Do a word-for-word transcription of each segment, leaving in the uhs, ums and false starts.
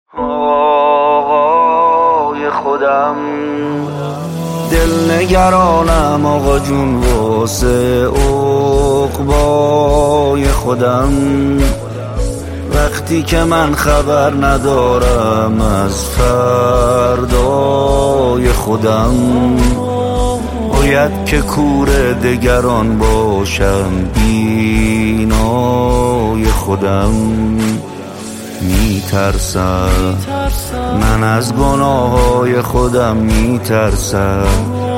آقای خودم دل نگرانم آقا جون واسه عقبای خودم. وقتی که من خبر ندارم از فردای خودم، باید که کور دگران باشم بینای خودم. میترسم من از گناههای خودم، میترسم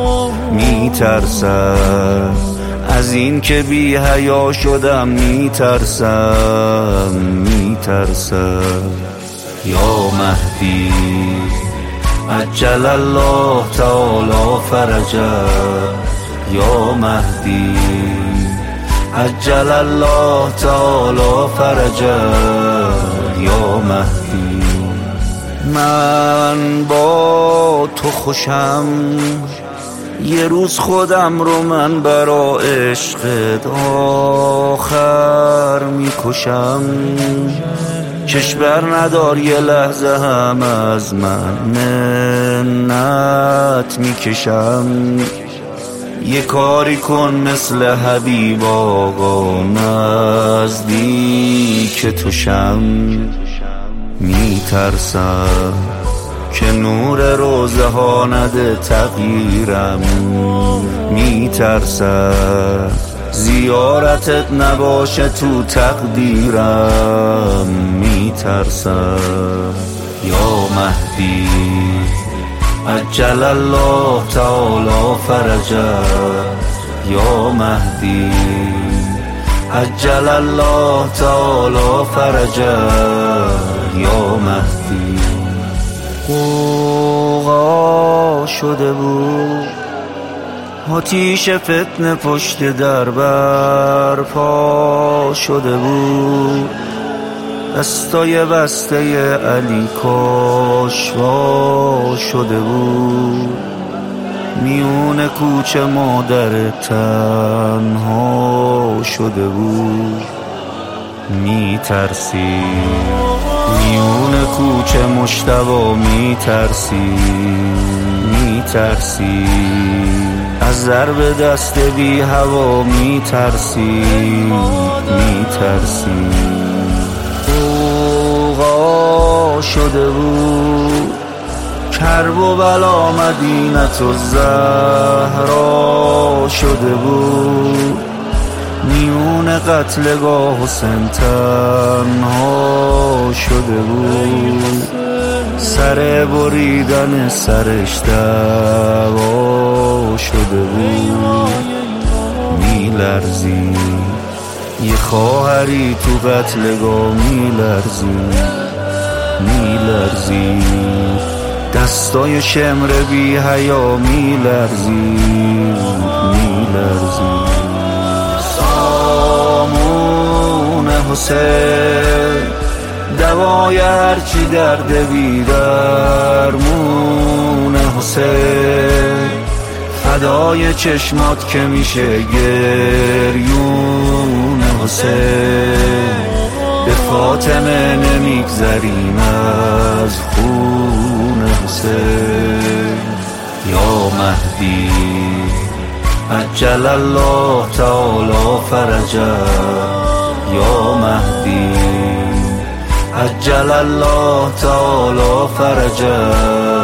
میترسم از این که بی حیا شدم، میترسم میترسم یا مهدی عجل الله تعالی فرجه، یا مهدی عجل الله تعالی فرجه، یا مهدی. من با تو خوشم، یه روز خودم رو من برا عشقت آخر میکشم. کشور ندار یه لحظه هم از من منت میکشم. یه کاری کن مثل حبیب آقا نزدیک توشم. میترسم که نور روزه ها نده تغییرم، میترسم زیارتت نباشه تو تقدیرم، میترسم یا مهدی عجل الله تعالی فرجه، یا مهدی عجل الله تعالی فرجه، یا مهدی. غوغا شده بود آتیش فتنه پشت در برپا شده بود. دستای بسته علی کاشوا شده بود. میون کوچه مادر تنها شده بود. میترسی میون کوچه مشتبا، میترسی میترسی از ضرب دست بی هوا، میترسی میترسی غوغا شده بود کرب و بلا مدینت و زهرا شده بود. میون قتلگاه حسین تنها شده بود. سر بریدن سرش دعوا شده بود. میلرزی یه خواهری تو قتلگاه، میلرزی میلرزی دستای شمر بی حیا، میلرزی میلرزی سامون حسین دوای هرچی درد بی درمون حسین. فدای چشمات که میشه گریون حسین. به فاطمه نمیگذریم از خون حسین، یا مهدی عجل الله تعالی فرجه، یا مهدی عجل الله تعالی فرجه،